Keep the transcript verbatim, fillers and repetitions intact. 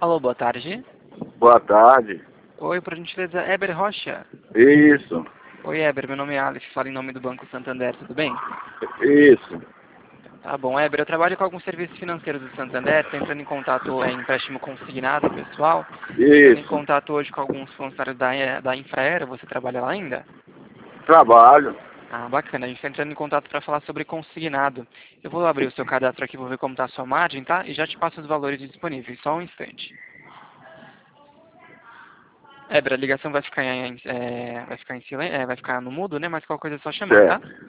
Alô, boa tarde. Boa tarde. Oi, por gentileza, Eber Rocha. Isso, Oi, Eber, meu nome é Alex, falo em nome do Banco Santander, tudo bem? isso. Tá bom, Eber, eu trabalho com alguns serviços financeiros do Santander, tô entrando em contato, é, empréstimo consignado, pessoal. Entrando em Isso. contato hoje com alguns funcionários da, eh, da Infraero, você trabalha lá ainda? Trabalho. Ah, bacana, a gente está entrando em contato para falar sobre consignado. Eu vou abrir o seu cadastro aqui, vou ver como está a sua margem, tá? E já te passo os valores disponíveis, só um instante. Eber, a ligação vai ficar em, é, vai ficar em silêncio, é, vai ficar no mudo, né? Mas qualquer coisa é só chamar, tá? Certo.